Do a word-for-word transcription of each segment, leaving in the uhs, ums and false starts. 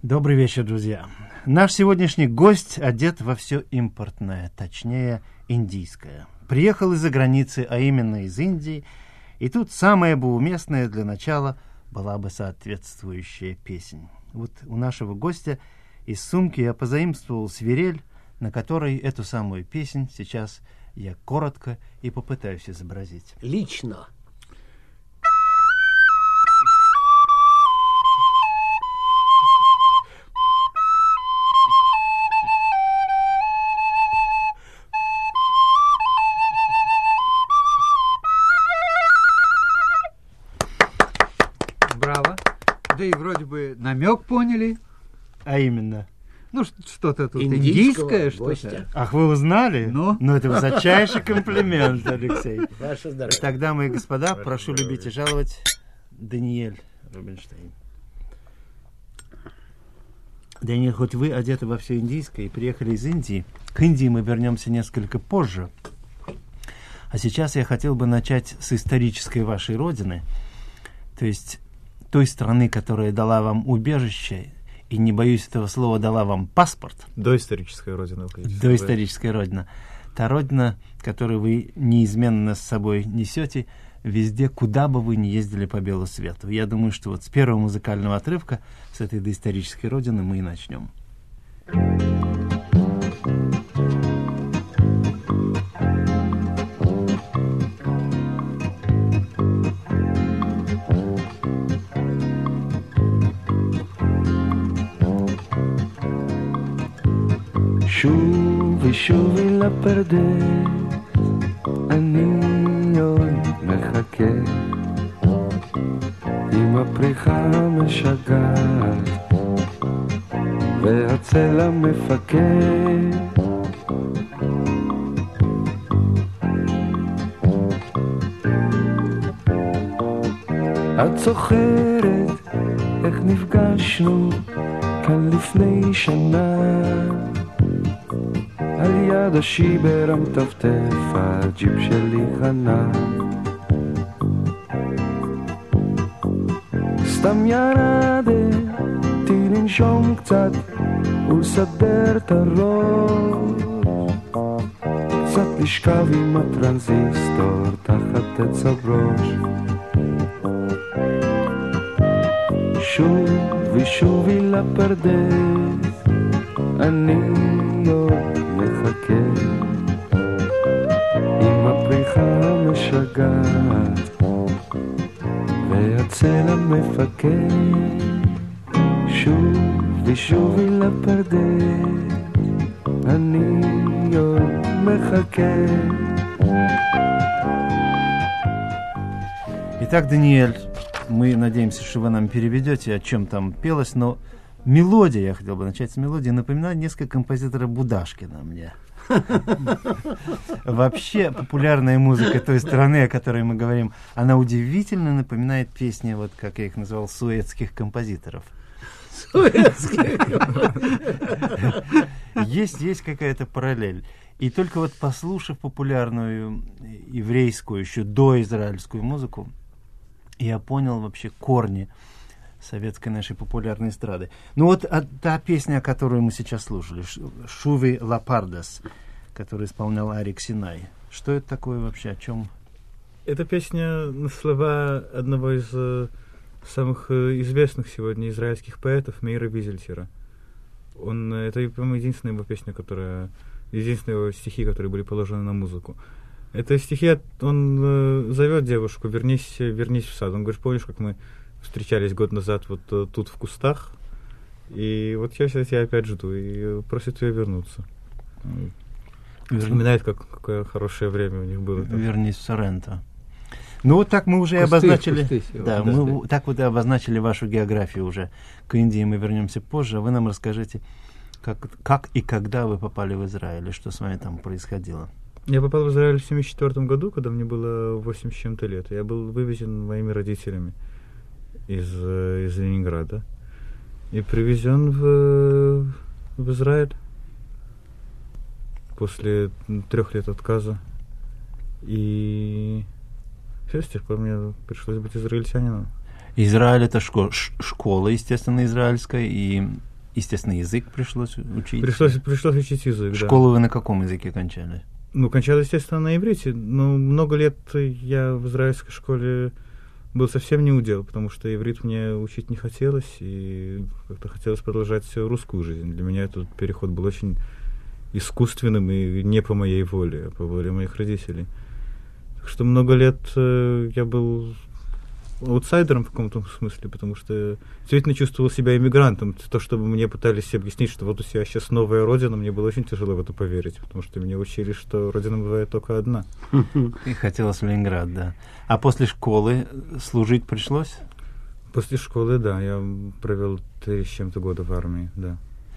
Добрый вечер, друзья. Наш сегодняшний гость одет во все импортное, точнее, индийское. Приехал из-за границы, а именно из Индии, и тут самое бы уместное для начала была бы соответствующая песнь. Вот у нашего гостя из сумки я позаимствовал свирель, на которой эту самую песнь сейчас я коротко и попытаюсь изобразить. Лично. Браво. Да и вроде бы намек поняли. А именно? Ну, что-то тут Индийского индийское, что-то. гостя. Ах, вы узнали? Ну? Ну, это высочайший комплимент, Алексей. Ваше здоровье. Итак, дамы и господа, прошу любить и жаловать Даниэль Рубинштейн. Даниэль, хоть вы одеты во все индийское и приехали из Индии, к Индии мы вернемся несколько позже. А сейчас я хотел бы начать с исторической вашей родины, то есть той страны, которая дала вам убежище, и, не боюсь этого слова, дала вам паспорт. Доисторическая родина. Доисторическая родина. Та родина, которую вы неизменно с собой несете везде, куда бы вы ни ездили по белу свету. Я думаю, что вот с первого музыкального отрывка с этой доисторической родины мы и начнем. שוב ושוב לפרדס, אני עוד מחכה עם הפריחה המשגעת והצל המפקד. את זוכרת איך נפגשנו כאן לפני שנה, על יד השיבר המטפטף הג'יפ שלי חנה. סתם ירדתי לנשום קצת ולסדר את הראש, קצת לשכב עם הטרנזיסטור תחת עץ הברוש. שוב ושובי לפרדס, אני עוד מחכה עם הפריחה המשגעת והצל המפקד. שוב ושובי לפרדס, אני עוד מחכה. Итак, Даниэль, мы надеемся, что вы нам переведете, о чем там пелось, но мелодия, я хотел бы начать с мелодии, напоминает несколько композитора Будашкина мне. Вообще, популярная музыка той страны, о которой мы говорим, она удивительно напоминает песни, вот как я их называл, суэцких композиторов. Суэцких? Есть, есть какая-то параллель. И только вот послушав популярную еврейскую, еще доизраильскую музыку, я понял вообще корни советской нашей популярной эстрады. Ну вот а, та песня, которую мы сейчас слушали, «Шуви Лапардас», которую исполнял Арик Синай. Что это такое вообще? О чем? Это песня на слова одного из э, самых э, известных сегодня израильских поэтов Мейра Визельтира. Он, это, по-моему, единственная его песня, которая, единственные его стихи, которые были положены на музыку. Это стихи, он э, зовет девушку: вернись, вернись в сад. Он говорит: помнишь, как мы встречались год назад вот э, тут в кустах, и вот я сейчас тебя опять жду, и просит ее вернуться. Вер... Вспоминает, как, какое хорошее время у них было. Вернись в Соренто. Ну вот так мы уже кусты, обозначили, кусты, да, кусты. мы так вот и обозначили вашу географию уже. К Индии мы вернемся позже, а вы нам расскажите, как, как и когда вы попали в Израиль, и что с вами там происходило. Я попал в Израиль в семьдесят четвёртом году, когда мне было восемь с чем-то лет. Я был вывезен моими родителями из, из Ленинграда и привезен в, в Израиль после трех лет отказа. И все, с тех пор мне пришлось быть израильтянином. Израиль — это шко- ш- школа, естественно, израильская, и естественно, язык пришлось учить. Пришлось, пришлось учить язык, да. Школу вы на каком языке кончали? Ну, кончал, естественно, на иврите. Но много лет я в израильской школе был совсем не удел, потому что иврит мне учить не хотелось, и как-то хотелось продолжать всю русскую жизнь. Для меня этот переход был очень искусственным и не по моей воле, а по воле моих родителей. Так что много лет э, я был аутсайдером в каком-то смысле, потому что действительно чувствовал себя иммигрантом. То, чтобы мне пытались объяснить, что вот у тебя сейчас новая родина, мне было очень тяжело в это поверить, потому что меня учили, что родина бывает только одна. И хотелось в Ленинград, да. А после школы служить пришлось? После школы, да, я провел три с чем-то года в армии, да.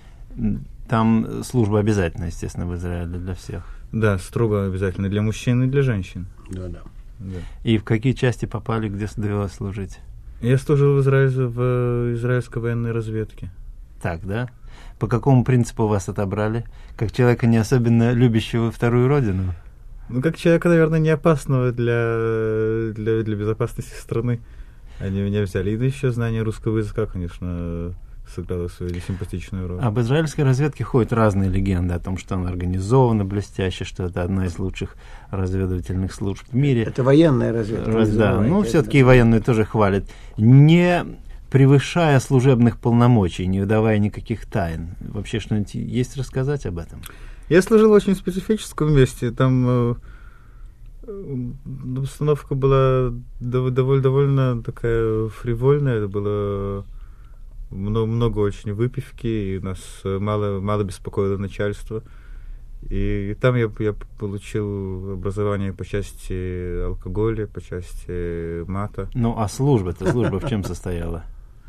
Там служба обязательна, естественно, в Израиле для всех. Да, строго обязательно для мужчин и для женщин. Да-да. Да. И в какие части попали, где довелось служить? Я служил в, Израиле, в израильской военной разведке. Так, да? По какому принципу вас отобрали? Как человека, не особенно любящего вторую родину? Ну, как человека, наверное, не опасного для, для, для безопасности страны. Они меня взяли. И да еще знание русского языка, конечно, сыграло свою симпатичную роль. Об израильской разведке ходят разные легенды о том, что она организована блестяще, что это одна из лучших разведывательных служб в мире. Это военная разведка. Раз, да, ну это, все-таки да. военные тоже хвалят. Не превышая служебных полномочий, не выдавая никаких тайн. Вообще что-нибудь есть рассказать об этом? Я служил в очень специфическом месте. Там э, обстановка была дов- довольно, довольно такая фривольная. Это было много, много очень выпивки, и нас мало, мало беспокоило начальство. И, и там я, я получил образование по части алкоголя, по части мата. Ну, а служба-то, служба в чем состояла?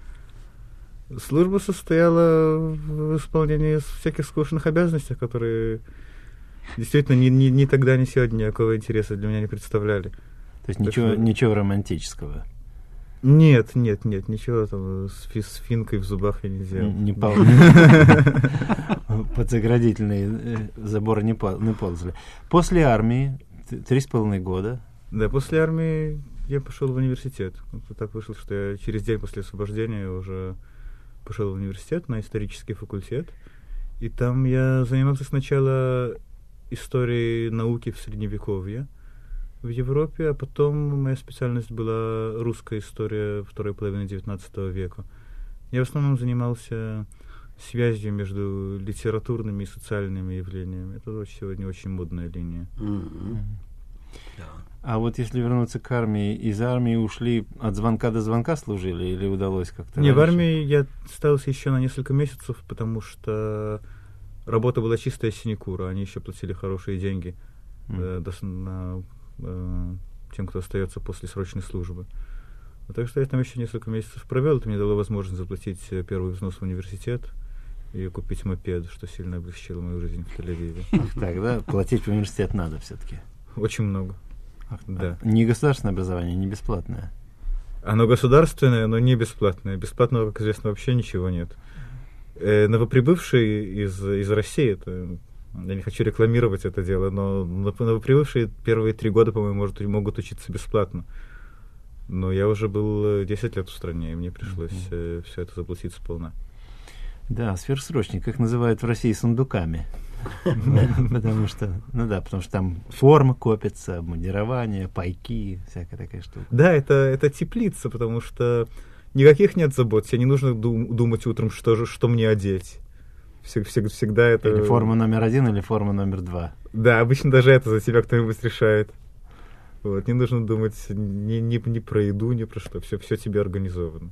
Служба состояла в исполнении всяких скучных обязанностей, которые действительно ни, ни, ни тогда, ни сегодня никакого интереса для меня не представляли. То есть ничего, что... ничего романтического? Нет, нет, нет, ничего там с, фи- с финкой в зубах я не делал. Не пол... Под заградительные заборы не ползали. После армии, три с половиной года. Да, после армии я пошел в университет. Так вышло, что я через день после освобождения уже пошел в университет на исторический факультет. И там я занимался сначала историей науки в Средневековье в Европе, а потом моя специальность была русская история второй половины девятнадцатого века. Я в основном занимался связью между литературными и социальными явлениями. Это очень, сегодня очень модная линия. Mm-hmm. Да. А вот если вернуться к армии, из армии ушли от звонка до звонка служили или удалось как-то Не, раньше? в армии я остался еще на несколько месяцев, потому что работа была чистая синекура, они еще платили хорошие деньги mm. э, до, на, э, тем, кто остается после срочной службы. Так что я там еще несколько месяцев провел, это мне дало возможность заплатить первый взнос в университет и купить мопед, что сильно облегчило мою жизнь в Тель-Авиве. Так, да? Платить в университет надо все-таки. Очень много. Ах, да. Не государственное образование, не бесплатное. Оно государственное, но не бесплатное. Бесплатного, как известно, вообще ничего нет. Э, новоприбывшие из, из России, это, я не хочу рекламировать это дело, но новоприбывшие первые три года, по-моему, может, могут учиться бесплатно. Но я уже был десять лет в стране, и мне пришлось mm-hmm. э, все это заплатить сполна. Да, сверхсрочник, их называют в России сундуками. Потому что, ну да, потому что там форма копится, обмундирование, пайки, всякая такая штука. Да, это, это теплица, потому что никаких нет забот, тебе не нужно дум- думать утром, что же, что мне одеть. Всег- всег- всегда это... Или форма номер один, или форма номер два. Да, обычно даже это за тебя кто-нибудь решает. Вот, не нужно думать ни, ни, ни про еду, ни про что, все, все тебе организовано.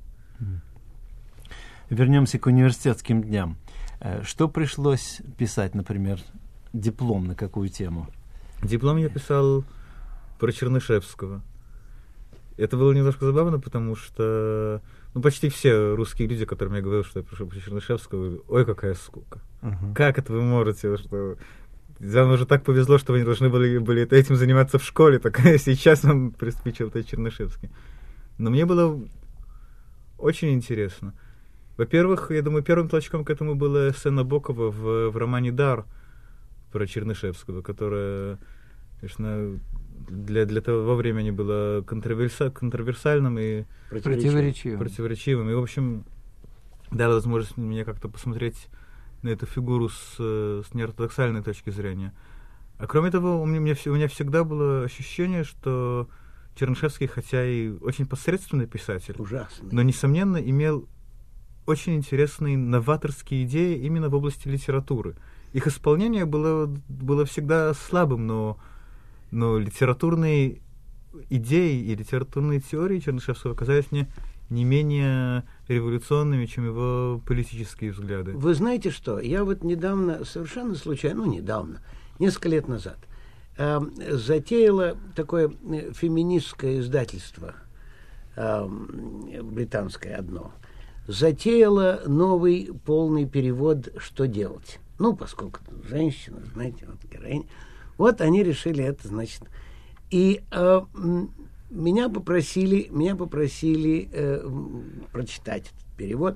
Вернемся к университетским дням. Что пришлось писать, например, диплом на какую тему? Диплом я писал про Чернышевского. Это было немножко забавно, потому что ну, почти все русские люди, которым я говорил, что я пришел про Чернышевского, говорят, ой, какая скука. Uh-huh. Как это вы можете, что... Вам уже так повезло, что вы не должны были, были этим заниматься в школе, так сейчас вам приспичил этот Чернышевский. Но мне было очень интересно. Во-первых, я думаю, первым толчком к этому была эссе Набокова в, в романе «Дар» про Чернышевского, которое, конечно, для, для того времени было контроверса, контроверсальным и противоречивым. противоречивым. И, в общем, дало возможность мне как-то посмотреть на эту фигуру с, с неортодоксальной точки зрения. А кроме того, у меня, у меня всегда было ощущение, что Чернышевский, хотя и очень посредственный писатель, Ужасный. но, несомненно, имел очень интересные новаторские идеи именно в области литературы. Их исполнение было, было всегда слабым, но, но литературные идеи и литературные теории Чернышевского оказались мне не менее революционными, чем его политические взгляды. Вы знаете что? Я вот недавно, совершенно случайно, ну, недавно, несколько лет назад, э, затеяла такое феминистское издательство, э, британское одно, затеяла новый полный перевод «Что делать?». Ну, поскольку женщина, знаете, вот героиня. Вот они решили это, значит. И э, меня попросили, меня попросили э, прочитать этот перевод.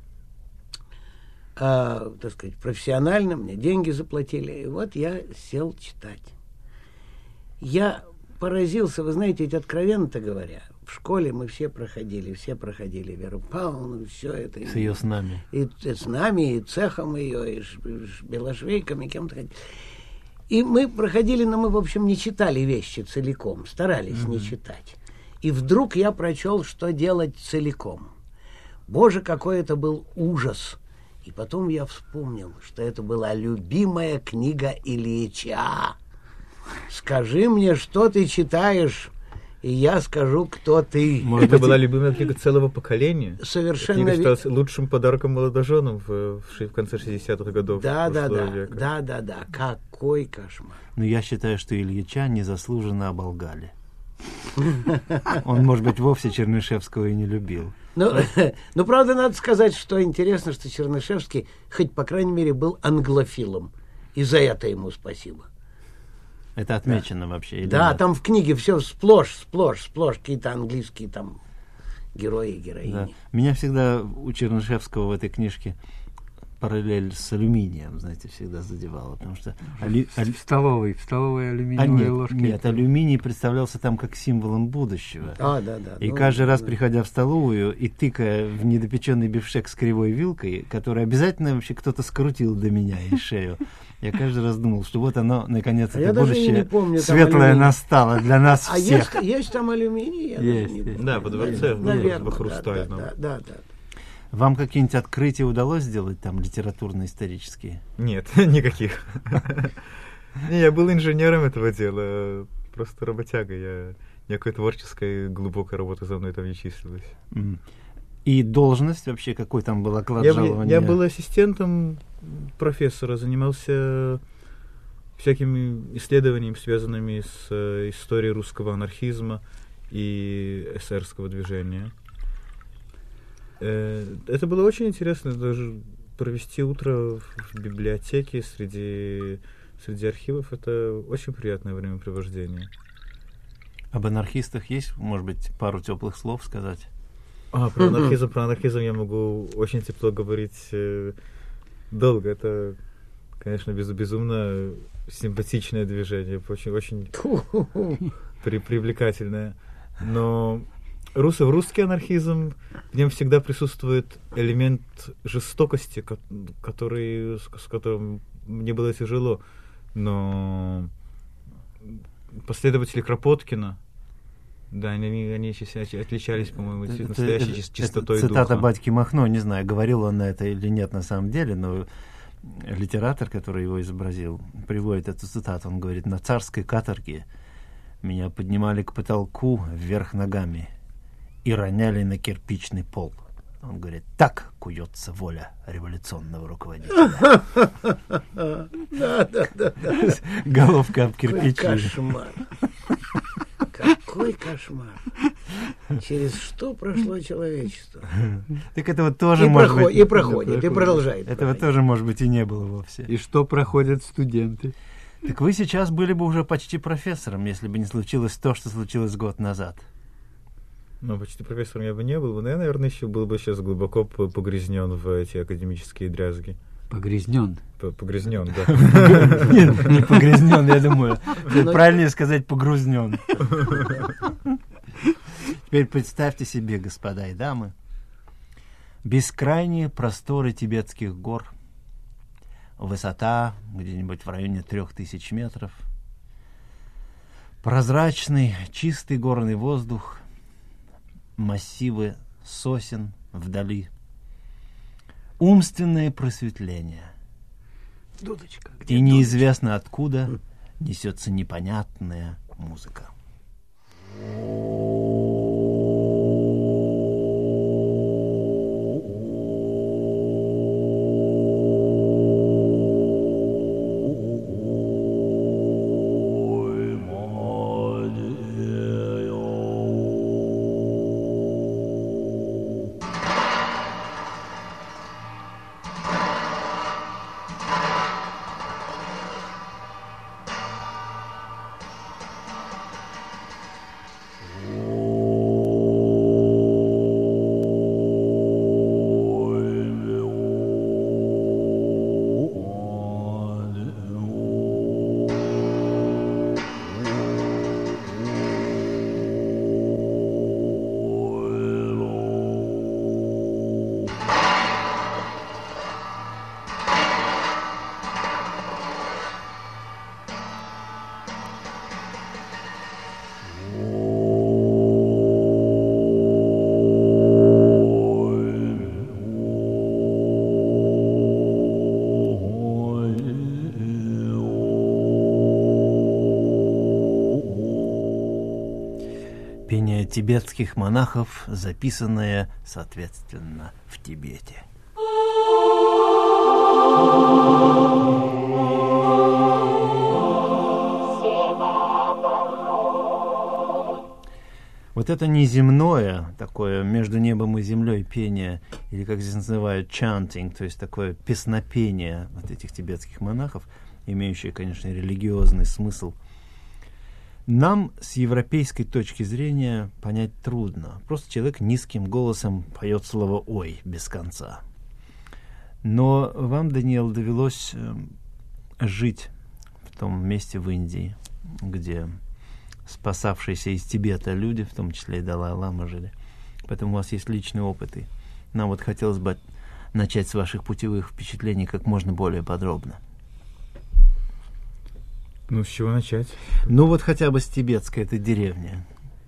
Э, так сказать, профессионально, мне деньги заплатили. И вот я сел читать. Я поразился, вы знаете, ведь откровенно-то говоря, в школе мы все проходили, все проходили Веру Павловну, все это. С ее снами. И, и с нами, и цехом ее, и ш, ш, белошвейками, кем-то. И мы проходили, но мы, в общем, не читали вещи целиком, старались mm-hmm. не читать. И вдруг я прочел, что делать целиком. Боже, какой это был ужас! И потом я вспомнил, что это была любимая книга Ильича. «Скажи мне, что ты читаешь, и я скажу, кто ты». Может, это была любимая книга целого поколения. Совершенно книга считалась лучшим подарком молодоженам в, в конце шестидесятых годов. Да, да, да, века. да, да, да. Какой кошмар. Но я считаю, что Ильича незаслуженно оболгали. Он, может быть, вовсе Чернышевского и не любил. Ну, ну, правда, надо сказать, что интересно, что Чернышевский, хоть, по крайней мере, был англофилом. И за это ему спасибо. Это отмечено да. вообще? Или да, нет? там в книге все сплошь, сплошь, сплошь какие-то английские там герои и героини. Да. Меня всегда у Чернышевского в этой книжке параллель с алюминием, знаете, всегда задевала, потому что... Али... В столовой, в столовой алюминиевые а нет, ложки. Нет, алюминий представлялся там как символом будущего. А, да, да. И ну, каждый да, раз, да. приходя в столовую и тыкая в недопеченный бифштекс с кривой вилкой, который обязательно вообще кто-то скрутил до меня и шею, я каждый раз думал, что вот оно, наконец, а это будущее помню, светлое настало для нас а всех. А есть, есть там алюминий? Я есть. Не помню. Да, во дворце, наверное, во Хрустальном. Да, да, да, да. Вам какие-нибудь открытия удалось сделать там, литературно-исторические? Нет, никаких. Я был инженером этого дела, просто работяга. Я никакой творческой глубокой работы за мной там не числилась. И должность вообще, какой там был оклад я, жалования? Я был ассистентом профессора, занимался всякими исследованиями, связанными с э, историей русского анархизма и эсерского движения. Э, это было очень интересно, даже провести утро в библиотеке среди, среди архивов. Это очень приятное времяпровождение. Об анархистах есть, может быть, пару теплых слов сказать? А, про анархизм, про анархизм я могу очень тепло говорить э, долго. Это, конечно, без, безумно симпатичное движение, очень, очень при, привлекательное. Но рус, русский анархизм, в нем всегда присутствует элемент жестокости, который, с которым мне было тяжело. Но последователи Кропоткина, да, они, они отличались, по-моему, это, настоящей это, чистотой это духа. Цитата батьки Махно, не знаю, говорил он на это или нет на самом деле, но литератор, который его изобразил, приводит эту цитату. Он говорит: «На царской каторге меня поднимали к потолку вверх ногами и роняли на кирпичный пол». Он говорит: так куется воля революционного руководителя. Да, да, да. Головка об кирпич. Кошмар. Какой кошмар. Через что прошло человечество? Так этого тоже и может проход, быть... И проходит, и продолжает. Этого проходить. тоже, может быть, и не было вовсе. И что проходят студенты? Так вы сейчас были бы уже почти профессором, если бы не случилось то, что случилось год назад. Ну, почти профессором я бы не был. Но я, наверное, еще был бы сейчас глубоко погрязнен в эти академические дрязги. Погрязнен? Погрязнен, да. Нет, не погрязнен, я думаю. Правильнее сказать погрузнен. Теперь представьте себе, господа и дамы, Бескрайние просторы тибетских гор, высота где-нибудь в районе трех тысяч метров, прозрачный, чистый горный воздух, массивы сосен вдали, умственное просветление. Дудочка. И неизвестно откуда несется непонятная музыка. Пение тибетских монахов, записанное, соответственно, в Тибете. Вот это неземное, такое между небом и землей пение, или как здесь называют chanting, то есть такое песнопение вот этих тибетских монахов, имеющее, конечно, религиозный смысл, нам с европейской точки зрения понять трудно. Просто человек низким голосом поет слово «ой» без конца. Но вам, Даниил, довелось жить в том месте в Индии, где спасавшиеся из Тибета люди, в том числе и Далай-лама, жили. Поэтому у вас есть личный опыт. И нам вот хотелось бы начать с ваших путевых впечатлений как можно более подробно. Ну, с чего начать? Ну, вот хотя бы с тибетской этой деревни.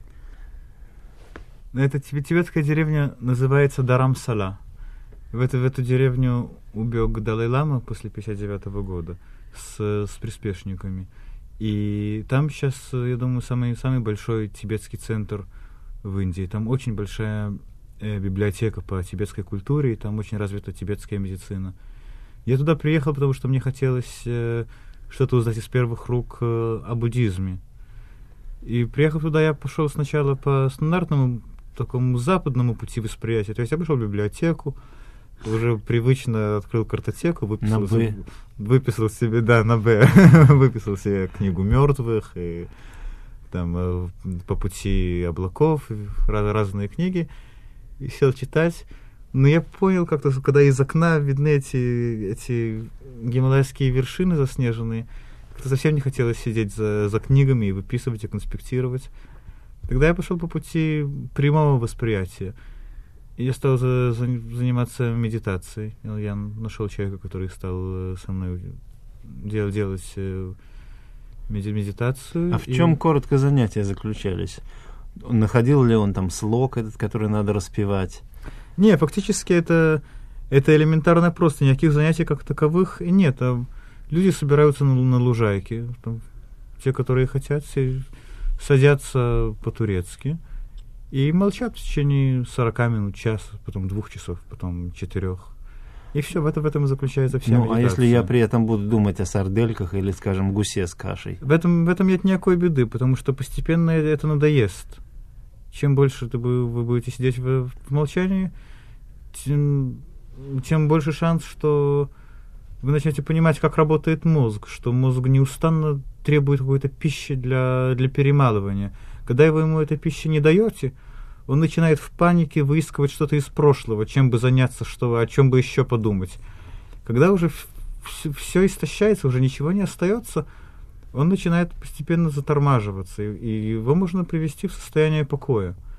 Эта тибетская деревня называется Дарамсала. В эту, в эту деревню убег Далай-лама после пятьдесят девятого года с, с приспешниками. И там сейчас, я думаю, самый, самый большой тибетский центр в Индии. Там очень большая э, библиотека по тибетской культуре, и там очень развита тибетская медицина. Я туда приехал, потому что мне хотелось э, что-то узнать из первых рук э, о буддизме. И приехав туда, я пошел сначала по стандартному такому западному пути восприятия. То есть я пошел в библиотеку, уже привычно открыл картотеку, выписал, себе, выписал себе, да, на Б, выписал себе книгу мертвых, и там э, по пути облаков, раз, разные книги, и сел читать. Но я понял как-то, когда из окна видны эти, эти гималайские вершины заснеженные, как-то совсем не хотелось сидеть за, за книгами и выписывать, и конспектировать. Тогда я пошел по пути прямого восприятия. И я стал за, за, заниматься медитацией. Я нашел человека, который стал со мной дел, делать медитацию. А в и... чем коротко занятия заключались? Находил ли он там слог этот, который надо распевать? Не, фактически это, это элементарно просто. Никаких занятий как таковых и нет. А люди собираются на, на лужайке. Там, те, которые хотят, все садятся по-турецки и молчат в течение сорока минут, часа, потом двух часов, потом четырех. И все, в этом, в этом и заключается вся ну, медитация. А если я при этом буду думать о сардельках или, скажем, гусе с кашей? В этом, в этом нет никакой беды, потому что постепенно это надоест. Чем больше ты, вы будете сидеть в, в молчании, тем, тем больше шанс, что вы начнете понимать, как работает мозг, что мозг неустанно требует какой-то пищи для, для перемалывания. Когда вы ему этой пищи не даете, он начинает в панике выискивать что-то из прошлого, чем бы заняться, что, о чем бы еще подумать. Когда уже все, все истощается, уже ничего не остается, он начинает постепенно затормаживаться, и, и его можно привести в состояние покоя.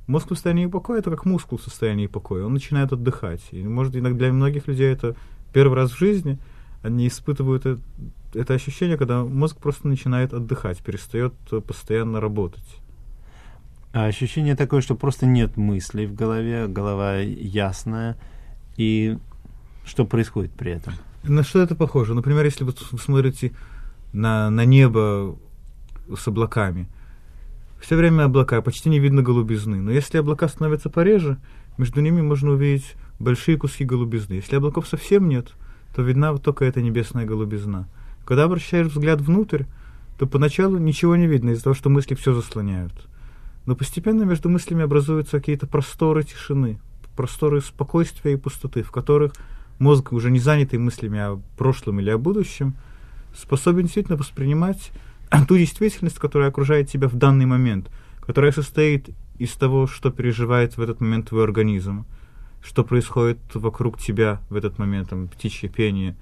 Мозг в состоянии покоя — это как мускул в состоянии покоя. Он начинает отдыхать. И, может, иногда для многих людей это первый раз в жизни. Они испытывают это, это ощущение, когда мозг просто начинает отдыхать, перестает постоянно работать. А ощущение такое, что просто нет мыслей в голове, голова ясная. И что происходит при этом? На что это похоже? Например, если вы смотрите на, на небо с облаками, все время облака, почти не видно голубизны. Но если облака становятся пореже, между ними можно увидеть большие куски голубизны. Если облаков совсем нет, то видна вот только эта небесная голубизна. Когда обращаешь взгляд внутрь, то поначалу ничего не видно из-за того, что мысли все заслоняют. Но постепенно между мыслями образуются какие-то просторы тишины, просторы спокойствия и пустоты, в которых мозг, уже не занятый мыслями о прошлом или о будущем, способен действительно воспринимать ту действительность, которая окружает тебя в данный момент, которая состоит из того, что переживает в этот момент твой организм, что происходит вокруг тебя в этот момент, там, птичье пение,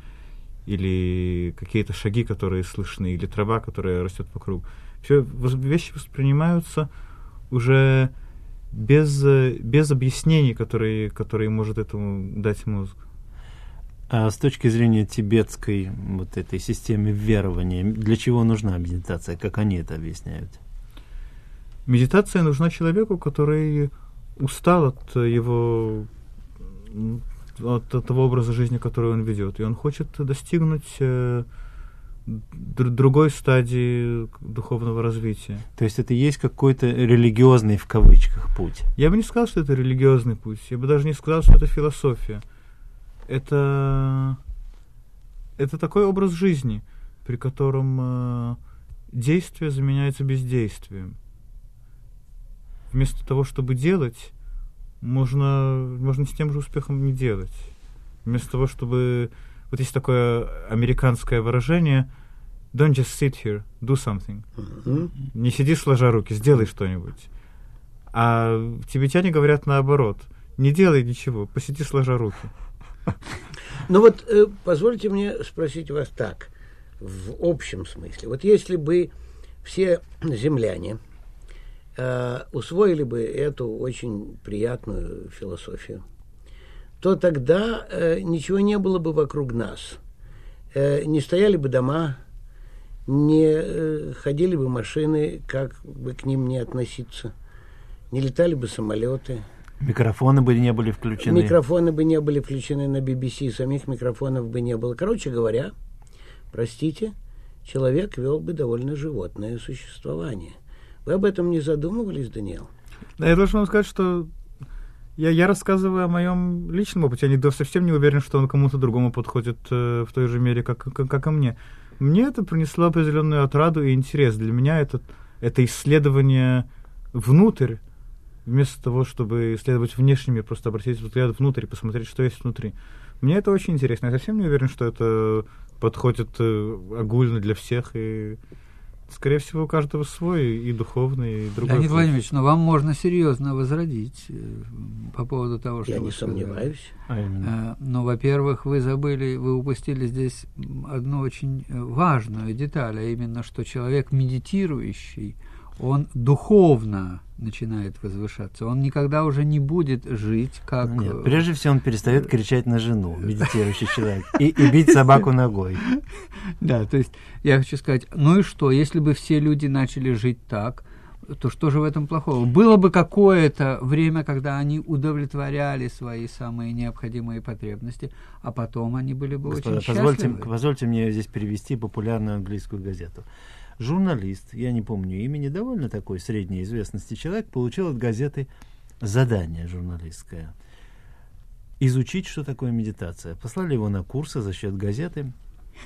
или какие-то шаги, которые слышны, или трава, которая растет вокруг. Все вещи воспринимаются уже без, без объяснений, которые, которые может этому дать мозг. А с точки зрения тибетской вот этой системы верования, для чего нужна медитация? Как они это объясняют? Медитация нужна человеку, который устал от его, от того образа жизни, который он ведет, и он хочет достигнуть э, др- другой стадии духовного развития. То есть это есть какой-то религиозный, в кавычках, путь? Я бы не сказал, что это религиозный путь. Я бы даже не сказал, что это философия. Это, это такой образ жизни, при котором э, действие заменяется бездействием. Вместо того, чтобы делать, можно, можно с тем же успехом не делать. Вместо того, чтобы... Вот есть такое американское выражение «Don't just sit here, do something». Mm-hmm. Не сиди сложа руки, сделай что-нибудь. А тибетяне говорят наоборот. Не делай ничего, посиди сложа руки. Ну вот, э, позвольте мне спросить вас так, в общем смысле. Вот если бы все земляне э, усвоили бы эту очень приятную философию, то тогда э, ничего не было бы вокруг нас. Э, не стояли бы дома, не э, ходили бы машины, как бы к ним не относиться, не летали бы самолеты. Микрофоны бы не были включены. Микрофоны бы не были включены на би би си, самих микрофонов бы не было. Короче говоря, простите, человек вел бы довольно животное существование. Вы об этом не задумывались, Даниил? Да, я должен вам сказать, что я, я рассказываю о моем личном опыте. Я не, совсем не уверен, что он кому-то другому подходит э, в той же мере, как, как, как и мне. Мне это принесло определенную отраду и интерес. Для меня это, это исследование внутрь, вместо того, чтобы исследовать внешними, просто обратить взгляд внутрь и посмотреть, что есть внутри. Мне это очень интересно. Я совсем не уверен, что это подходит э, огульно для всех. И, скорее всего, у каждого свой, и духовный, и другой. Леонид Владимирович, но вам можно серьезно возродить э, по поводу того, что Я вы не сказали. сомневаюсь. А именно. Э, но, во-первых, вы забыли, вы упустили здесь одну очень важную деталь, а именно, что человек медитирующий, он духовно начинает возвышаться. Он никогда уже не будет жить как... Нет, прежде всего он перестает кричать на жену, медитирующий человек, и, и бить собаку ногой. Да, то есть я хочу сказать, ну и что, если бы все люди начали жить так, то что же в этом плохого? Было бы какое-то время, когда они удовлетворяли свои самые необходимые потребности, а потом они были бы Господа, очень позвольте, счастливы. позвольте мне здесь перевести популярную английскую газету. Журналист, я не помню имени, довольно такой средней известности человек, получил от газеты задание журналистское. Изучить, что такое медитация. Послали его на курсы за счет газеты.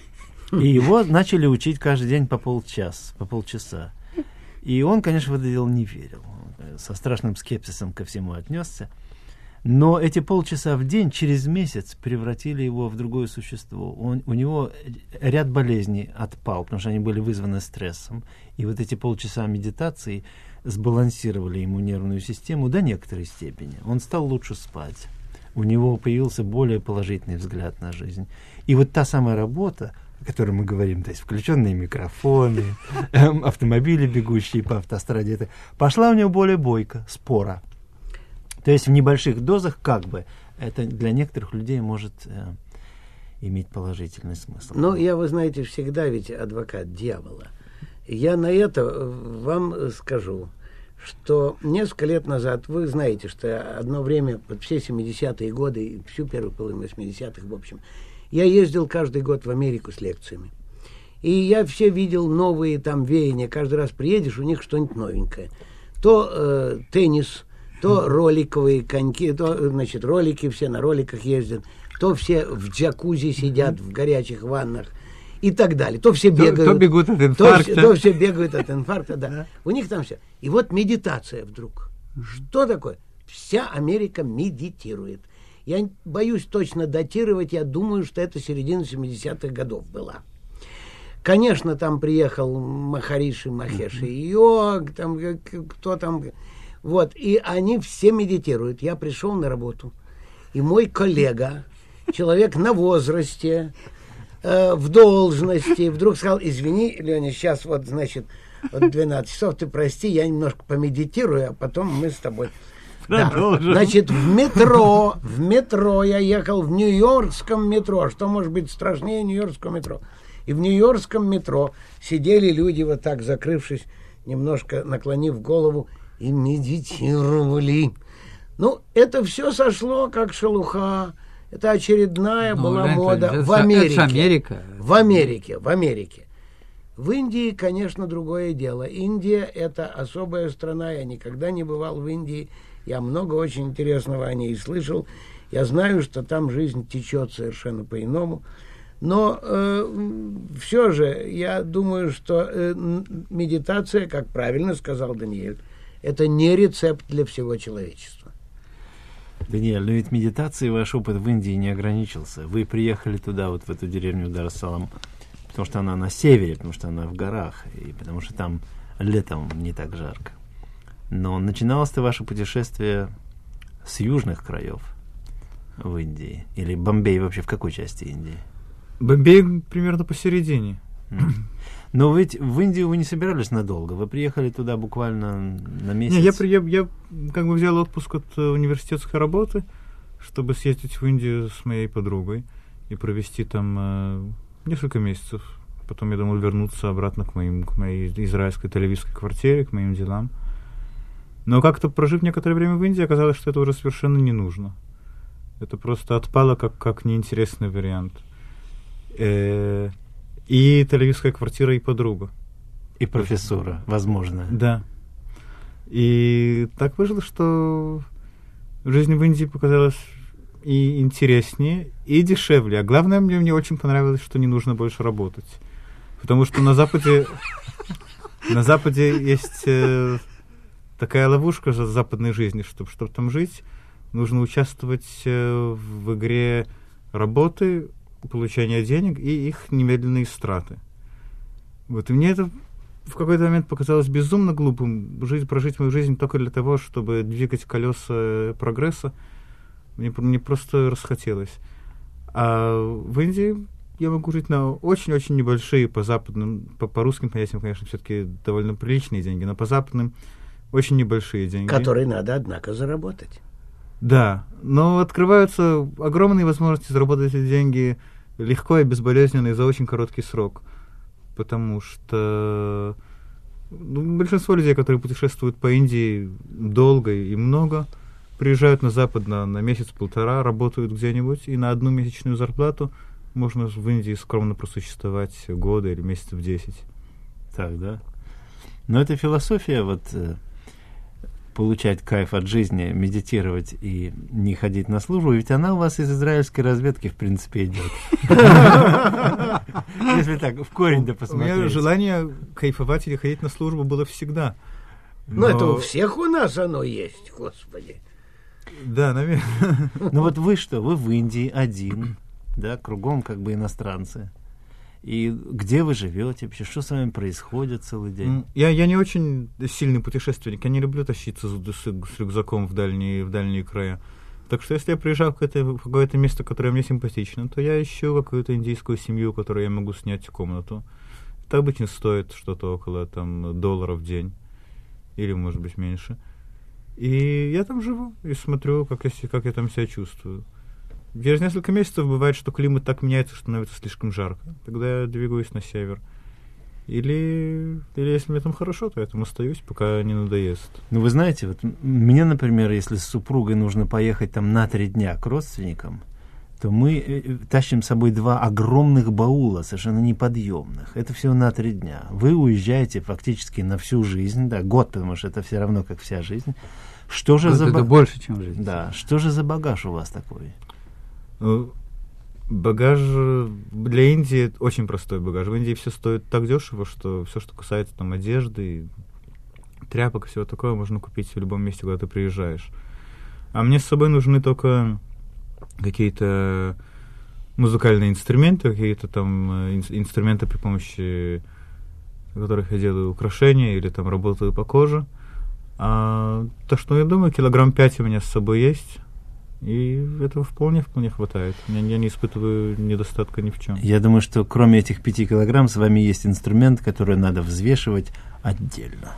И его начали учить каждый день по полчаса, по полчаса. И он, конечно, в это дело не верил. Со страшным скепсисом ко всему отнесся. Но эти полчаса в день через месяц превратили его в другое существо. Он, у него ряд болезней отпал, потому что они были вызваны стрессом. И вот эти полчаса медитации сбалансировали ему нервную систему до некоторой степени. Он стал лучше спать. У него появился более положительный взгляд на жизнь. И вот та самая работа, о которой мы говорим, то есть включенные микрофоны, автомобили, бегущие по автостраде, это пошла у него более бойко, спора. То есть в небольших дозах как бы это для некоторых людей может э, иметь положительный смысл. Ну, я, вы знаете, всегда ведь адвокат дьявола. Я на это вам скажу, что несколько лет назад, вы знаете, что одно время, под все семидесятые годы, и всю первую половину восьмидесятых, в общем, я ездил каждый год в Америку с лекциями. И я все видел новые там веяния. Каждый раз приедешь, у них что-нибудь новенькое. То э, теннис, то роликовые коньки, то, значит, ролики, все на роликах ездят, то все в джакузи сидят, в горячих ваннах и так далее. То все бегают. То, то бегут от инфаркта. То, то все бегают от инфаркта, да. У них там все. И вот медитация вдруг. Что такое? Вся Америка медитирует. Я боюсь точно датировать, я думаю, что это середина семидесятых годов была. Конечно, там приехал Махариши, Махеши Йог, там кто там, вот, и они все медитируют. Я пришел на работу, и мой коллега, человек на возрасте, э, в должности, вдруг сказал: извини, Леня, сейчас вот, значит, вот двенадцать часов, ты прости, я немножко помедитирую, а потом мы с тобой... Да. Значит, в метро, в метро я ехал, в нью-йоркском метро, что может быть страшнее нью-йоркского метро? И в нью-йоркском метро сидели люди, вот так закрывшись, немножко наклонив голову, и медитировали. Ну, это все сошло, как шелуха. Это очередная ну, была мода это, в Америке. Это Америка. В Америке, в Америке. В Индии, конечно, другое дело. Индия – это особая страна. Я никогда не бывал в Индии. Я много очень интересного о ней слышал. Я знаю, что там жизнь течет совершенно по-иному. Но э, все же, я думаю, что э, медитация, как правильно сказал Даниэль, это не рецепт для всего человечества. Даниэль, но ведь медитацией ваш опыт в Индии не ограничился. Вы приехали туда, вот в эту деревню Дар-эс-Салам, потому что она на севере, потому что она в горах, и потому что там летом не так жарко. Но начиналось-то ваше путешествие с южных краев в Индии. Или Бомбей вообще в какой части Индии? Бомбей примерно посередине. Но ведь в Индию вы не собирались надолго. Вы приехали туда буквально на месяц. Не, я, я, я как бы взял отпуск от университетской работы, чтобы съездить в Индию с моей подругой и провести там э, несколько месяцев. Потом я думал вернуться обратно к, моим, к моей израильской тель-авивской квартире, к моим делам. Но как-то, прожив некоторое время в Индии, оказалось, что это уже совершенно не нужно. Это просто отпало как, как неинтересный вариант. Э, и тель-авивская квартира, и подруга. И профессура, возможно. Да. И так вышло, что жизнь в Индии показалась и интереснее, и дешевле. А главное, мне, мне очень понравилось, что не нужно больше работать. Потому что на Западе на Западе есть э, такая ловушка же западной жизни, чтобы, чтобы там жить, нужно участвовать э, в игре работы, получения денег и их немедленные страты. Вот, и мне это в какой-то момент показалось безумно глупым, жить, прожить мою жизнь только для того, чтобы двигать колеса прогресса. Мне, мне просто расхотелось. А в Индии я могу жить на очень-очень небольшие по западным, по, по русским понятиям, конечно, все-таки довольно приличные деньги, но по западным очень небольшие деньги. Которые надо, однако, заработать. Да, но открываются огромные возможности заработать эти деньги легко и безболезненно и за очень короткий срок. Потому что ну, большинство людей, которые путешествуют по Индии долго и много, приезжают на Запад на, на месяц-полтора, работают где-нибудь, и на одну месячную зарплату можно в Индии скромно просуществовать года или месяцев десять. Так, да? Но эта философия, вот, получать кайф от жизни, медитировать и не ходить на службу, ведь она у вас из израильской разведки, в принципе, идет. Если так, в корень-то посмотреть. У меня желание кайфовать или ходить на службу было всегда. Но это у всех у нас оно есть, Господи. Да, наверное. Ну вот вы что, вы в Индии один, да, кругом как бы иностранцы. И где вы живете вообще? Что с вами происходит целый день? Я, я не очень сильный путешественник. Я не люблю тащиться с, с, с рюкзаком в дальние, в дальние края. Так что если я приезжаю в какое-то, в какое-то место, которое мне симпатично, то я ищу какую-то индийскую семью, в которой я могу снять комнату. Это обычно стоит что-то около там, доллара в день. Или, может быть, меньше. И я там живу и смотрю, как я, се- как я там себя чувствую. Через несколько месяцев бывает, что климат так меняется, что становится слишком жарко. Тогда я двигаюсь на север. Или, или если мне там хорошо, то я там остаюсь, пока не надоест. Ну, вы знаете, вот м- мне, например, если с супругой нужно поехать там на три дня к родственникам, то мы э, тащим с собой два огромных баула, совершенно неподъемных. Это всего на три дня. Вы уезжаете фактически на всю жизнь, да, год, потому что это все равно, как вся жизнь. Что же Вот за это ба- больше, чем жизнь. Да, что же за багаж у вас такой? Ну, багаж э, для Индии очень простой багаж. В Индии все стоит так дешево, что все, что касается там одежды, тряпок и всего такого, можно купить в любом месте, куда ты приезжаешь. А мне с собой нужны только какие-то музыкальные инструменты, какие-то там э, ин- инструменты, при помощи которых я делаю украшения или там работаю по коже. А то, что я думаю, килограмм пять у меня с собой есть. И этого вполне-вполне хватает. Я, я не испытываю недостатка ни в чем. Я думаю, что кроме этих пяти килограмм с вами есть инструмент, который надо взвешивать отдельно.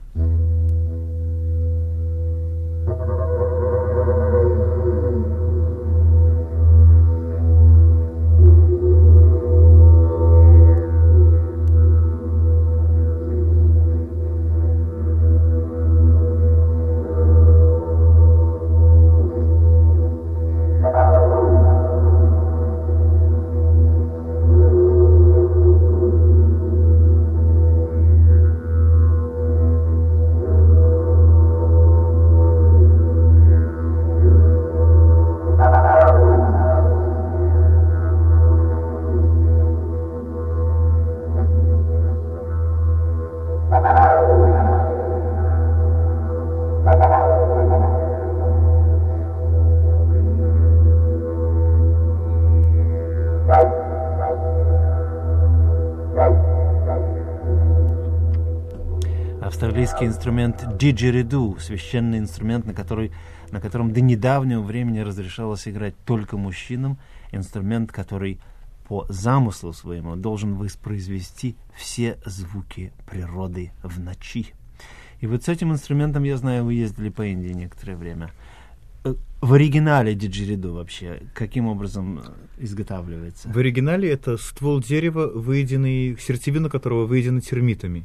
Австралийский инструмент диджериду, священный инструмент, на, который, на котором до недавнего времени разрешалось играть только мужчинам, инструмент, который по замыслу своему должен воспроизвести все звуки природы в ночи. И вот с этим инструментом, я знаю, вы ездили по Индии некоторое время. В оригинале диджериду вообще каким образом изготавливается? В оригинале это ствол дерева, выеденный, сердцевина которого выедена термитами.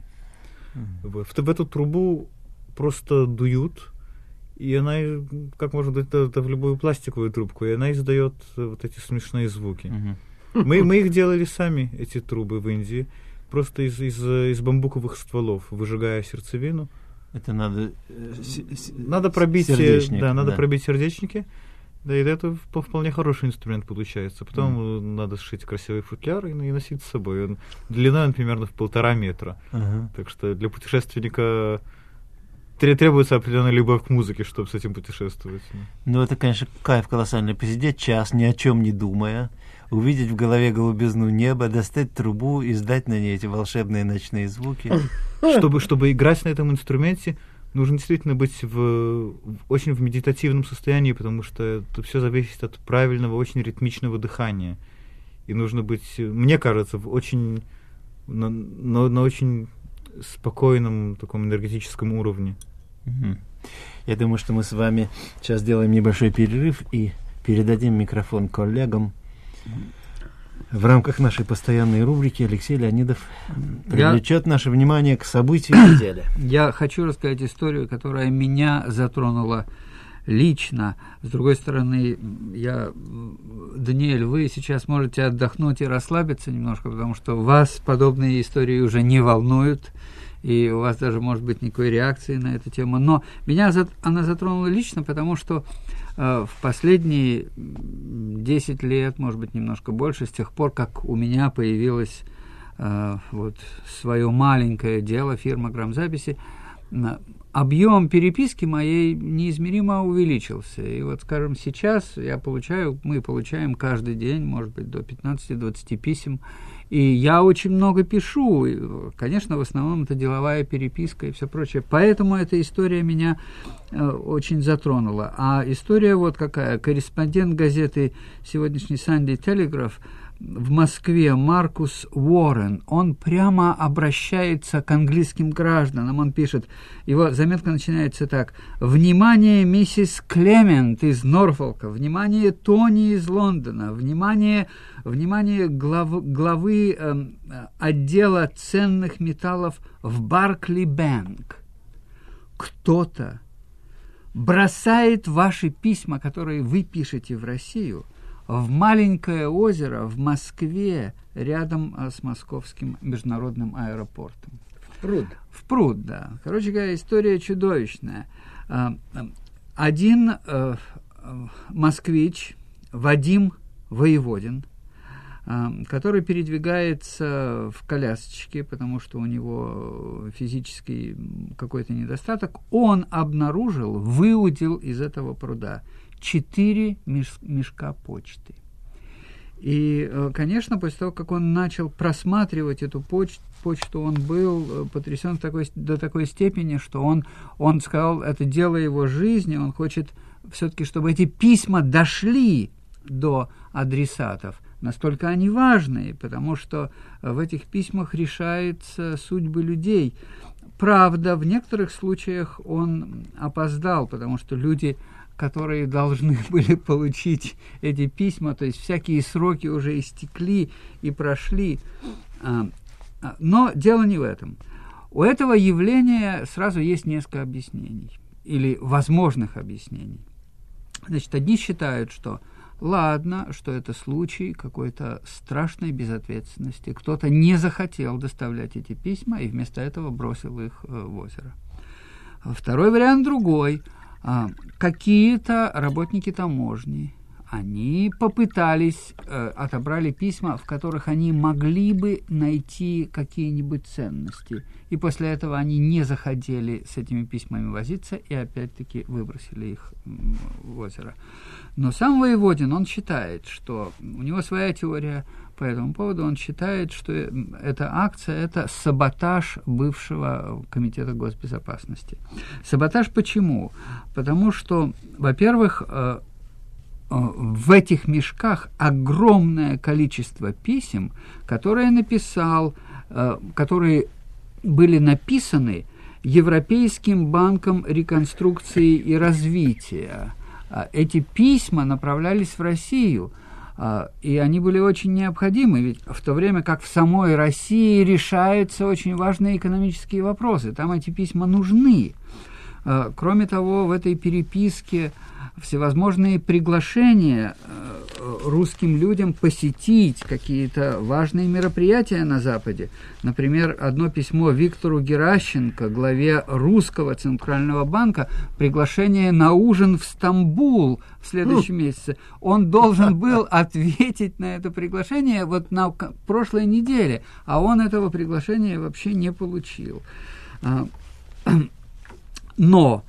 В, в эту трубу просто дуют, и она, как можно дать это, это в любую пластиковую трубку, и она издает вот эти смешные звуки. Мгм. Мы, мы их делали сами, эти трубы в Индии, просто из, из, из бамбуковых стволов, выжигая сердцевину. Это надо... э, с- с- Надо пробить, э, сердечник, да, надо да. пробить сердечники, да, и это вп- вполне хороший инструмент получается. Потом э, надо сшить красивый футляр и, и носить с собой. Он, длиной он примерно в полтора метра. Ага. Так что для путешественника тре- требуется определенная любовь к музыке, чтобы с этим путешествовать. Ну, это, конечно, кайф колоссальный. Посидеть час, ни о чем не думая, увидеть в голове голубизну неба, достать трубу и сдать на ней эти волшебные ночные звуки. Чтобы, чтобы играть на этом инструменте, нужно действительно быть в, в очень в медитативном состоянии, потому что тут все зависит от правильного, очень ритмичного дыхания. И нужно быть, мне кажется, в очень, на, на, на очень спокойном таком энергетическом уровне. Мгм. Я думаю, что мы с вами сейчас сделаем небольшой перерыв и передадим микрофон коллегам. В рамках нашей постоянной рубрики Алексей Леонидов привлечет наше внимание к событию недели. Я хочу рассказать историю, которая меня затронула лично. С другой стороны, я, Даниэль, вы сейчас можете отдохнуть и расслабиться немножко, потому что вас подобные истории уже не волнуют, и у вас даже может быть никакой реакции на эту тему. Но меня зат- она затронула лично, потому что э, в последние десять лет, может быть, немножко больше, с тех пор, как у меня появилось э, вот свое маленькое дело, фирма грамзаписи, э, объем переписки моей неизмеримо увеличился. И вот, скажем, сейчас я получаю, мы получаем каждый день, может быть, до пятнадцати-двадцати писем. И я очень много пишу. И, конечно, в основном это деловая переписка и все прочее. Поэтому эта история меня э, очень затронула. А история вот какая. Корреспондент газеты сегодняшний Sunday Telegraph в Москве Маркус Уоррен, он прямо обращается к английским гражданам. Он пишет, его заметка начинается так: «Внимание, миссис Клемент из Норфолка, внимание, Тони из Лондона, внимание, внимание глав, главы э, отдела ценных металлов в Баркли Бэнк. Кто-то бросает ваши письма, которые вы пишете в Россию, в маленькое озеро в Москве, рядом с Московским международным аэропортом». В пруд. В пруд, да. Короче говоря, история чудовищная. Один москвич, Вадим Воеводин, который передвигается в колясочке, потому что у него физический какой-то недостаток, он обнаружил, выудил из этого пруда четыре мешка почты. И, конечно, после того, как он начал просматривать эту почту, почту он был потрясен такой, до такой степени, что он, он сказал, это дело его жизни, он хочет все-таки, чтобы эти письма дошли до адресатов. Настолько они важные, потому что в этих письмах решаются судьбы людей. Правда, в некоторых случаях он опоздал, потому что люди, которые должны были получить эти письма, то есть всякие сроки уже истекли и прошли. Но дело не в этом. У этого явления сразу есть несколько объяснений, или возможных объяснений. Значит, одни считают, что ладно, что это случай какой-то страшной безответственности. Кто-то не захотел доставлять эти письма и вместо этого бросил их в озеро. Второй вариант другой. Какие-то работники таможни, они попытались, отобрали письма, в которых они могли бы найти какие-нибудь ценности. И после этого они не захотели с этими письмами возиться и опять-таки выбросили их в озеро. Но сам Воеводин, он считает, что у него своя теория по этому поводу. Он считает, что эта акция – это саботаж бывшего Комитета госбезопасности. Саботаж почему? Потому что, во-первых, в этих мешках огромное количество писем, которые написал, которые были написаны Европейским банком реконструкции и развития. Эти письма направлялись в Россию, и они были очень необходимы, ведь в то время как в самой России решаются очень важные экономические вопросы, там эти письма нужны. Кроме того, в этой переписке всевозможные приглашения русским людям посетить какие-то важные мероприятия на Западе. Например, одно письмо Виктору Геращенко, главе Русского Центрального банка, приглашение на ужин в Стамбул в следующем месяце. Он должен был ответить на это приглашение вот на прошлой неделе, а он этого приглашения вообще не получил. Но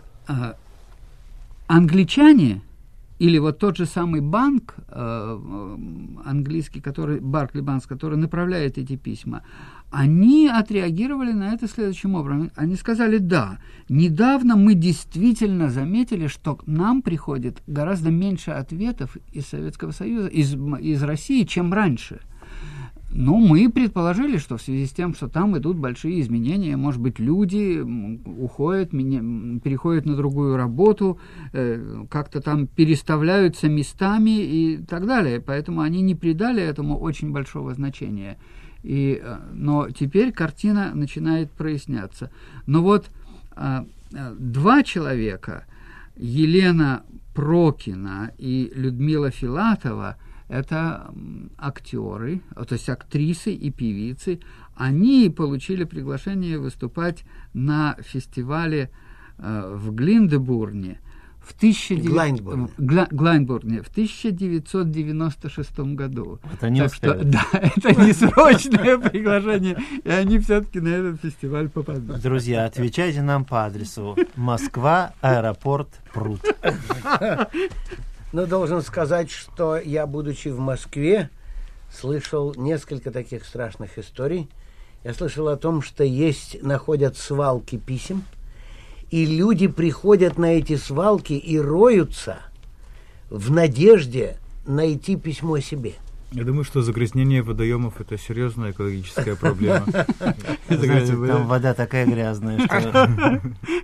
англичане или вот тот же самый банк э, английский, который, Баркли Банк, который направляет эти письма, они отреагировали на это следующим образом. Они сказали, да, недавно мы действительно заметили, что к нам приходит гораздо меньше ответов из Советского Союза, из, из России, чем раньше. Ну, мы предположили, что в связи с тем, что там идут большие изменения, может быть, люди уходят, переходят на другую работу, как-то там переставляются местами и так далее. Поэтому они не придали этому очень большого значения. И, но теперь картина начинает проясняться. Но вот два человека, Елена Прокина и Людмила Филатова, это актеры, то есть актрисы и певицы. Они получили приглашение выступать на фестивале э, в Глиндебурне в, Глайндбурне в тысяча девятьсот девяносто шестом году. Это не успели. Что, да, это не срочное приглашение, и они все-таки на этот фестиваль попадут. Друзья, отвечайте нам по адресу: Москва, аэропорт, пруд. Но должен сказать, что я, будучи в Москве, слышал несколько таких страшных историй. Я слышал о том, что есть, находят свалки писем, и люди приходят на эти свалки и роются в надежде найти письмо себе. Я думаю, что загрязнение водоемов — это серьезная экологическая проблема. Знаете, там вода такая грязная, что...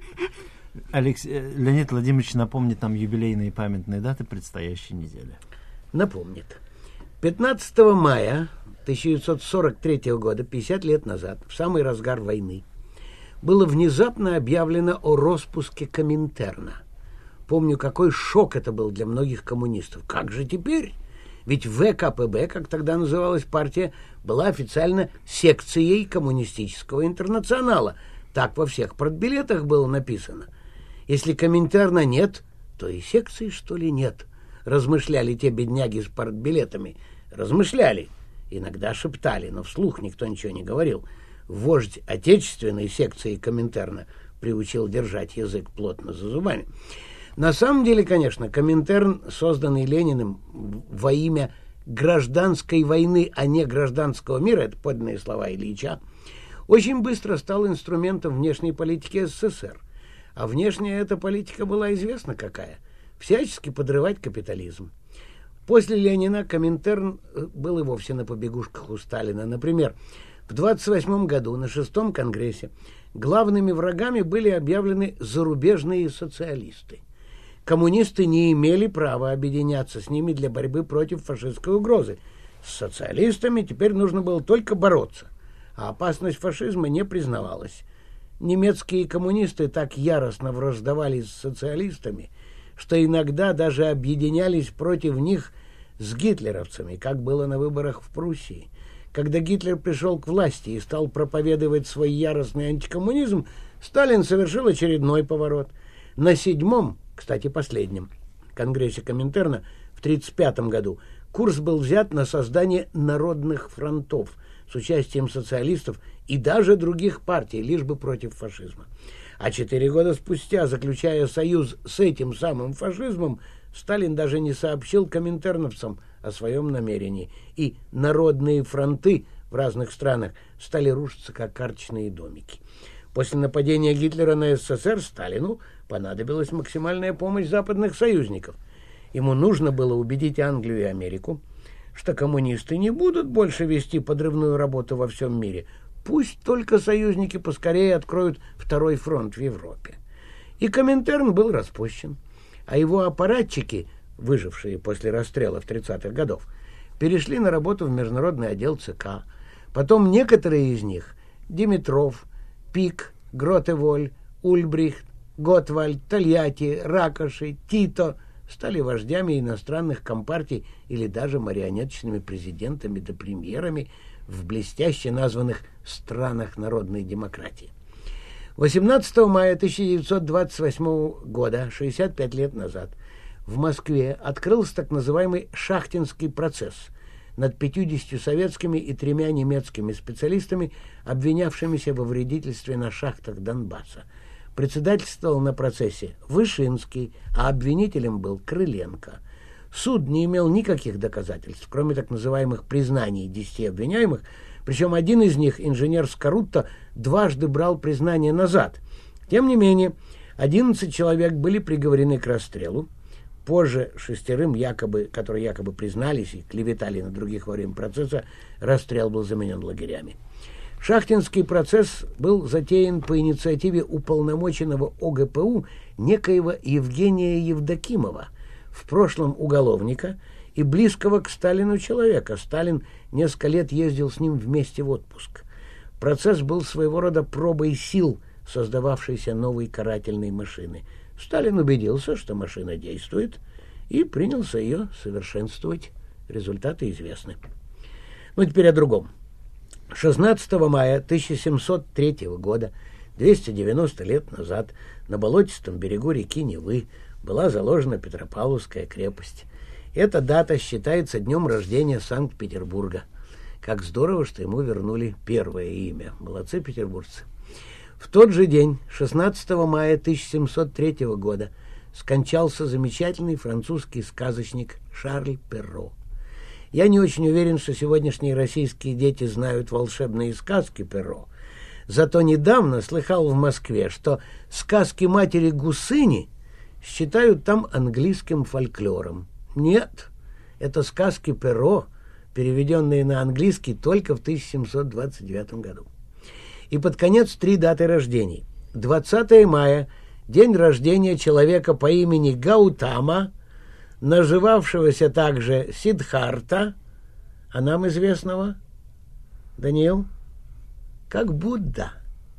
Алексей, Леонид Владимирович напомнит нам юбилейные памятные даты предстоящей недели. Напомнит. пятнадцатого мая тысяча девятьсот сорок третьего года, пятьдесят лет назад, в самый разгар войны, было внезапно объявлено о распуске Коминтерна. Помню, какой шок это был для многих коммунистов. Как же теперь? Ведь вэ ка пэ бэ, как тогда называлась партия, была официально секцией коммунистического интернационала. Так во всех партбилетах было написано. Если Коминтерна нет, то и секции, что ли, нет? Размышляли те бедняги с партбилетами. Размышляли. Иногда шептали, но вслух никто ничего не говорил. Вождь отечественной секции Коминтерна приучил держать язык плотно за зубами. На самом деле, конечно, Коминтерн, созданный Лениным во имя гражданской войны, а не гражданского мира, это подлинные слова Ильича, очень быстро стал инструментом внешней политики эс эс эс эр. А внешняя эта политика была известна какая. Всячески подрывать капитализм. После Ленина Коминтерн был и вовсе на побегушках у Сталина. Например, в двадцать восьмом году на шестом конгрессе главными врагами были объявлены зарубежные социалисты. Коммунисты не имели права объединяться с ними для борьбы против фашистской угрозы. С социалистами теперь нужно было только бороться, а опасность фашизма не признавалась. Немецкие коммунисты так яростно враждовали с социалистами, что иногда даже объединялись против них с гитлеровцами, как было на выборах в Пруссии. Когда Гитлер пришел к власти и стал проповедовать свой яростный антикоммунизм, Сталин совершил очередной поворот. На седьмом, кстати, последнем, конгрессе Коминтерна в тридцать пятом году курс был взят на создание народных фронтов с участием социалистов и даже других партий, лишь бы против фашизма. А четыре года спустя, заключая союз с этим самым фашизмом, Сталин даже не сообщил коминтерновцам о своем намерении, и народные фронты в разных странах стали рушиться, как карточные домики. После нападения Гитлера на эс эс эс эр Сталину понадобилась максимальная помощь западных союзников. Ему нужно было убедить Англию и Америку, что коммунисты не будут больше вести подрывную работу во всем мире. Пусть только союзники поскорее откроют второй фронт в Европе. И Коминтерн был распущен, а его аппаратчики, выжившие после расстрела в тридцатых годов, перешли на работу в международный отдел ЦК. Потом некоторые из них – Димитров, Пик, Гротеволь, Ульбрихт, Готвальд, Тольятти, Ракоши, Тито – стали вождями иностранных компартий или даже марионеточными президентами да премьерами в блестяще названных странах народной демократии. восемнадцатого мая тысяча девятьсот двадцать восьмого года, шестьдесят пять лет назад, в Москве открылся так называемый Шахтинский процесс над пятьюдесятью советскими и тремя немецкими специалистами, обвинявшимися во вредительстве на шахтах Донбасса. Председательствовал на процессе Вышинский, а обвинителем был Крыленко. Суд не имел никаких доказательств, кроме так называемых признаний десяти обвиняемых, причем один из них, инженер Скорутто, дважды брал признание назад. Тем не менее, одиннадцать человек были приговорены к расстрелу. Позже шестерым, якобы, которые якобы признались и клеветали на других во время процесса, расстрел был заменен лагерями. Шахтинский процесс был затеян по инициативе уполномоченного о гэ пэ у некоего Евгения Евдокимова, в прошлом уголовника и близкого к Сталину человека. Сталин несколько лет ездил с ним вместе в отпуск. Процесс был своего рода пробой сил создававшейся новой карательной машины. Сталин убедился, что машина действует, и принялся ее совершенствовать. Результаты известны. Ну, теперь о другом. шестнадцатого мая тысяча семьсот третьего года, двести девяносто лет назад, на болотистом берегу реки Невы была заложена Петропавловская крепость. Эта дата считается днем рождения Санкт-Петербурга. Как здорово, что ему вернули первое имя. Молодцы петербуржцы. В тот же день, шестнадцатого мая тысяча семьсот третьего года, скончался замечательный французский сказочник Шарль Перро. Я не очень уверен, что сегодняшние российские дети знают волшебные сказки Перро. Зато недавно слыхал в Москве, что сказки матери Гусыни считают там английским фольклором. Нет, это сказки Перро, переведенные на английский только в тысяча семьсот двадцать девятом году. И под конец три даты рождений. двадцатого мая – день рождения человека по имени Гаутама, наживавшегося также Сиддхарта, а нам известного, Даниил, как Будда.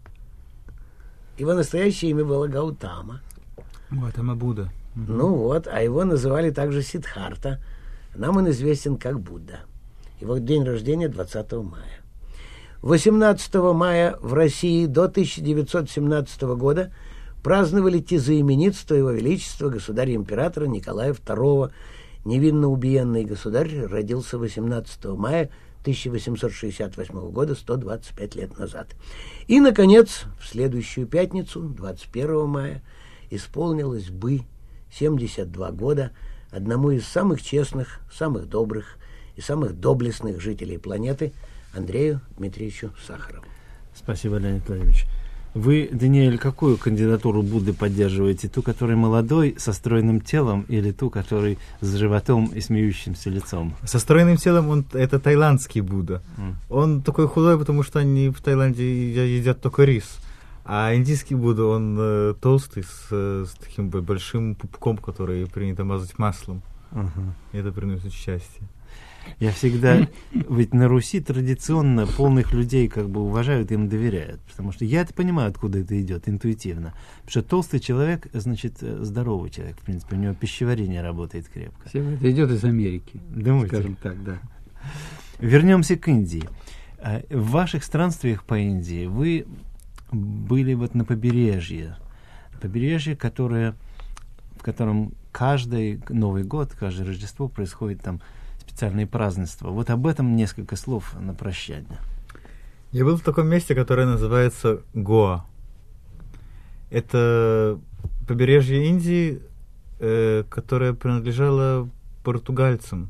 Его настоящее имя было Гаутама. Гаутама Будда. Ну вот, а его называли также Сиддхарта. Нам он известен как Будда. Его день рождения двадцатого мая. восемнадцатого мая в России до тысяча девятьсот семнадцатого года праздновали тезоименитство Его Величества государя-императора Николая второго. Невинно убиенный государь родился восемнадцатого мая тысяча восемьсот шестьдесят восьмого года, сто двадцать пять лет назад. И, наконец, в следующую пятницу, двадцать первого мая, исполнилось бы семьдесят два года одному из самых честных, самых добрых и самых доблестных жителей планеты Андрею Дмитриевичу Сахарову. Спасибо, Леонид Владимирович. Вы, Даниэль, какую кандидатуру Будды поддерживаете? Ту, который молодой, со стройным телом, или ту, который с животом и смеющимся лицом? Со стройным телом он, это таиландский Будда. Mm. Он такой худой, потому что они в Таиланде едят только рис. А индийский Будда, он э, толстый, с, с таким большим пупком, который принято мазать маслом. Uh-huh. И это приносит счастье. Я всегда, ведь на Руси традиционно полных людей как бы уважают, им доверяют, потому что я это понимаю, откуда это идет, интуитивно. Потому что толстый человек, значит, здоровый человек, в принципе, у него пищеварение работает крепко. Все это идет из Америки, Думаете? скажем так, да. Вернемся к Индии. В ваших странствиях по Индии вы были вот на побережье, побережье, которое, в котором каждый Новый год, каждое Рождество происходит там специальные празднества. Вот об этом несколько слов на прощание. Я был в таком месте, которое называется Гоа. Это побережье Индии, э, которое принадлежало португальцам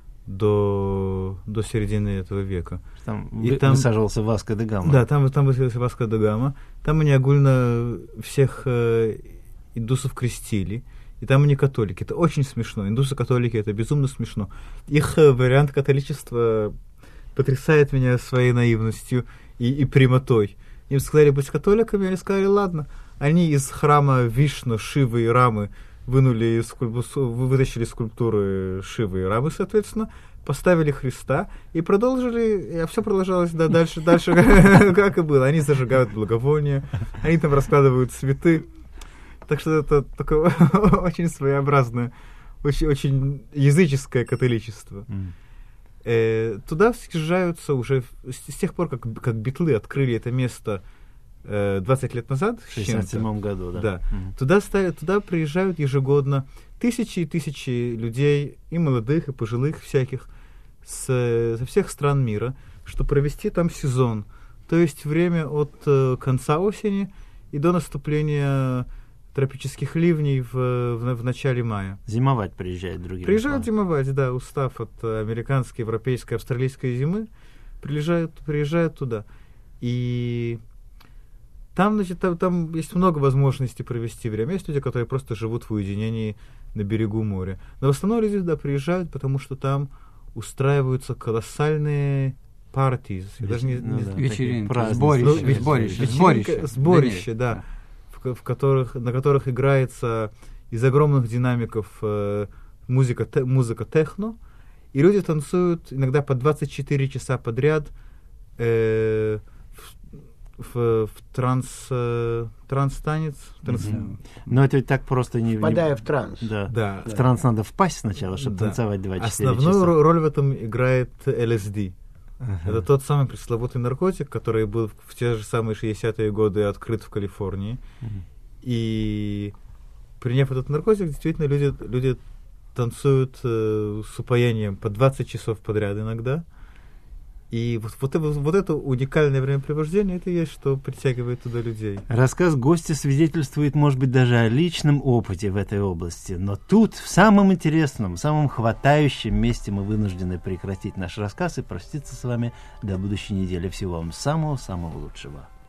до, до середины этого века. Там, И вы, там высаживался Васко да Гама. Да, там, там высадился Васко да Гама. Там они огульно всех э, индусов крестили. И там они католики. Это очень смешно. Индусы-католики — это безумно смешно. Их э, вариант католичества потрясает меня своей наивностью и, и прямотой. Им сказали быть католиками, они сказали, ладно. Они из храма Вишну, Шивы и Рамы вынули скульпту, вытащили скульптуры Шивы и Рамы, соответственно, поставили Христа и продолжили, а все продолжалось да, дальше, дальше как и было. Они зажигают благовония, они там раскладывают цветы. Так что это такое очень своеобразное, очень, очень языческое католичество. Mm. Э, туда съезжаются уже с, с тех пор, как, как битлы открыли это место э, двадцать лет назад. В шестьдесят седьмом году, да. да. Mm. Туда, ставят, туда приезжают ежегодно тысячи и тысячи людей, и молодых, и пожилых всяких, с, со всех стран мира, чтобы провести там сезон. То есть время от э, конца осени и до наступления тропических ливней в, в, в начале мая. Зимовать приезжают другие. Приезжают зимовать, да, устав от американской, европейской, австралийской зимы, приезжают, приезжают туда. И там, значит, там, там есть много возможностей провести время. Есть люди, которые просто живут в уединении на берегу моря. Но в основном люди туда приезжают, потому что там устраиваются колоссальные партии. Даже не, ну, да, вечеринки, сборища, сборища, сборища, сборища, сборища, да. да. В которых, на которых играется из огромных динамиков э, музыка, те, музыка техно, и люди танцуют иногда по двадцать четыре часа подряд э, в, в, в транс, э, транс-танец. Транс... Mm-hmm. Но это ведь так просто не... Впадая в транс. Да. Да. В транс надо впасть сначала, чтобы да. танцевать двадцать четыре Основную часа. роль в этом играет эл эс ди. Uh-huh. Это тот самый пресловутый наркотик, который был в те же самые шестидесятые годы открыт в Калифорнии. Uh-huh. И приняв этот наркотик, действительно люди, люди танцуют э, с упоением по двадцать часов подряд иногда. И вот, вот, вот, вот это уникальное времяпрепровождение, это и есть, что притягивает туда людей. Рассказ гостя свидетельствует, может быть, даже о личном опыте в этой области. Но тут, в самом интересном, самом хватающем месте мы вынуждены прекратить наш рассказ и проститься с вами до будущей недели. Всего вам самого-самого лучшего.